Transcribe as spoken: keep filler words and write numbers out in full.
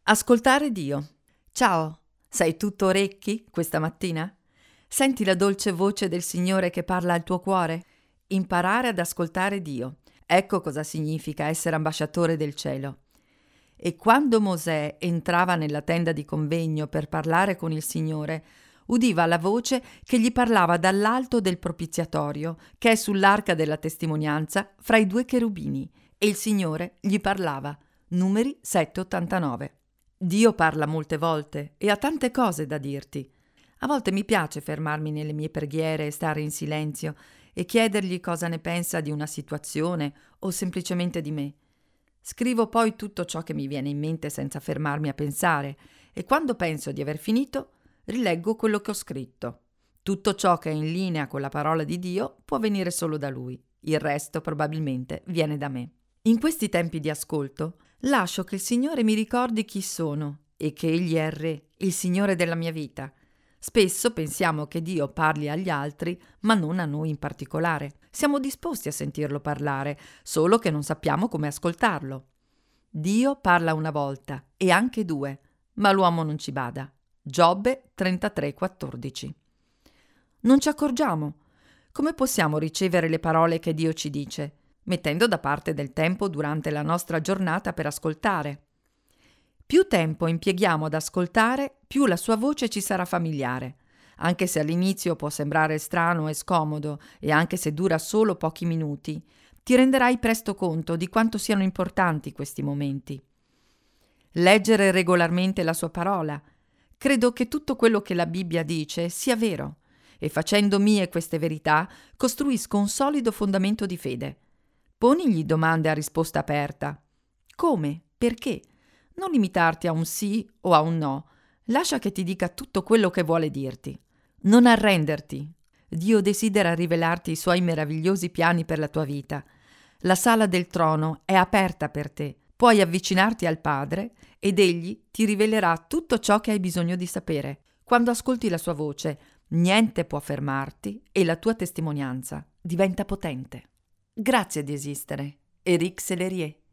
Ascoltare Dio. Ciao, sei tutto orecchi questa mattina? Senti la dolce voce del Signore che parla al tuo cuore? Imparare ad ascoltare Dio. Ecco cosa significa essere ambasciatore del cielo. E quando Mosè entrava nella tenda di convegno per parlare con il Signore, udiva la voce che gli parlava dall'alto del propiziatorio, che è sull'arca della testimonianza, fra i due cherubini, e il Signore gli parlava. Numeri sette ottantanove. Dio parla molte volte e ha tante cose da dirti. A volte mi piace fermarmi nelle mie preghiere e stare in silenzio e chiedergli cosa ne pensa di una situazione o semplicemente di me. Scrivo poi tutto ciò che mi viene in mente senza fermarmi a pensare e quando penso di aver finito, rileggo quello che ho scritto. Tutto ciò che è in linea con la parola di Dio può venire solo da Lui. Il resto probabilmente viene da me. In questi tempi di ascolto, lascio che il Signore mi ricordi chi sono e che Egli è il Re, il Signore della mia vita. Spesso pensiamo che Dio parli agli altri, ma non a noi in particolare. Siamo disposti a sentirlo parlare, solo che non sappiamo come ascoltarlo. Dio parla una volta e anche due, ma l'uomo non ci bada. Giobbe trentatré quattordici. Non ci accorgiamo. Come possiamo ricevere le parole che Dio ci dice? Mettendo da parte del tempo durante la nostra giornata per ascoltare. Più tempo impieghiamo ad ascoltare, più la sua voce ci sarà familiare. Anche se all'inizio può sembrare strano e scomodo, e anche se dura solo pochi minuti, ti renderai presto conto di quanto siano importanti questi momenti. Leggere regolarmente la sua parola. Credo che tutto quello che la Bibbia dice sia vero, e facendo mie queste verità, costruisco un solido fondamento di fede. Ponigli domande a risposta aperta. Come? Perché? Non limitarti a un sì o a un no. Lascia che ti dica tutto quello che vuole dirti. Non arrenderti. Dio desidera rivelarti i suoi meravigliosi piani per la tua vita. La sala del trono è aperta per te. Puoi avvicinarti al Padre ed Egli ti rivelerà tutto ciò che hai bisogno di sapere. Quando ascolti la sua voce, niente può fermarti e la tua testimonianza diventa potente. Grazie di esistere. Éric Sellerier.